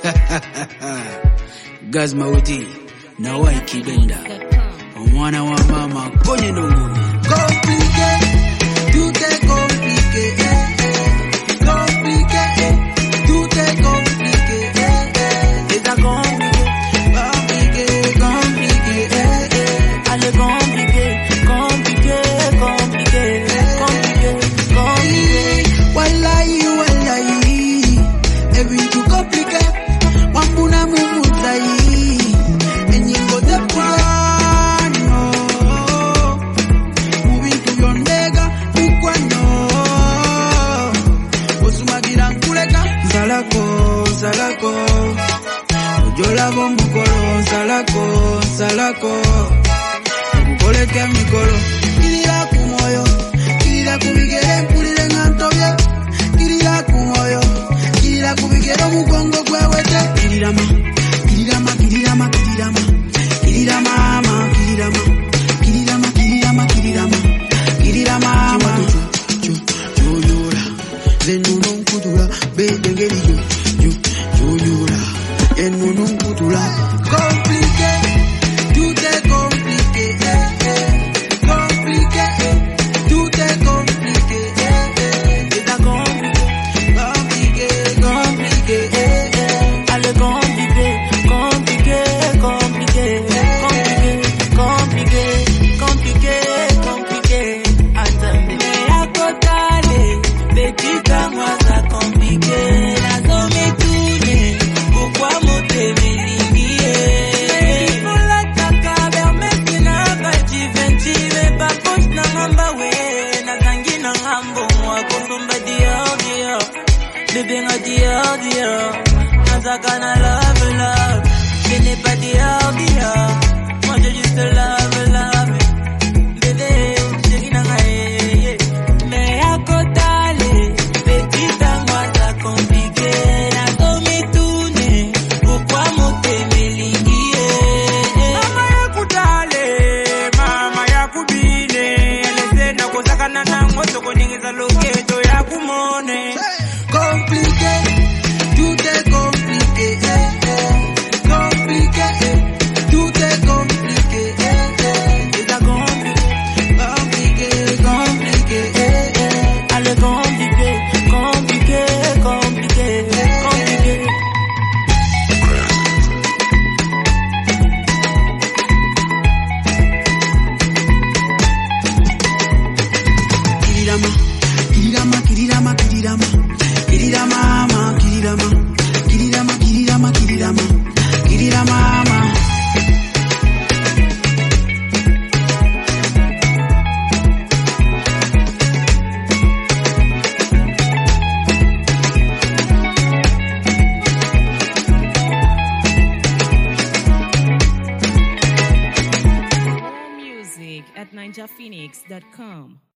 Gaz Mauti na Waiki Denda mwana wa mama kwenye ndongo. Compliqué, tout est compliqué. Compliqué, tout est compliqué. C'est compliqué, compliqué. Allez compliqué. Wallahi, every too compliqué. Wambuna mumutai, enyingo de plano. Moving to your nega, ukwano. Osumagira nkuleka, salako. Ojola bomukolo, salako. Ukoleke mikolo, kirira kumoyo, kirira kubigere mpulire ngantobye. Kirira kumoyo, kirira kubigere mugongo gwewete. Kirira mama. Joyora, zenunun kudura, bedengeri joyora, enunun kudura. Compliqué, tout est compliqué. Compliqué, tout est compliqué. C'est compliqué. Allez compliqué. Attendez, à côté, petita moi ça compliqué. La zone est tournée, pourquoi monter mes lignes? Pour la taka, vers mes pina, ventive, pas poche na mamba we, na zangi na ngambo, moi kosomba dio. Bébé nga dio, nazaka na love, je n'ai pas dio. Moi j'ai juste love. Bébé, chérie na ngaye, mais à côté, petita moi ça compliqué. La gomme est tournée, pourquoi monter mes lignes? Mama ya kutale, mama ya kubine, eleze na kozakana nango soko ningeza loketo ya kumone. Compliqué, tout est compliqué. Compliqué, tout est compliqué. C'est compliqué. Allez compliqué. Kirira mama. More music at ninjaphoenix.com.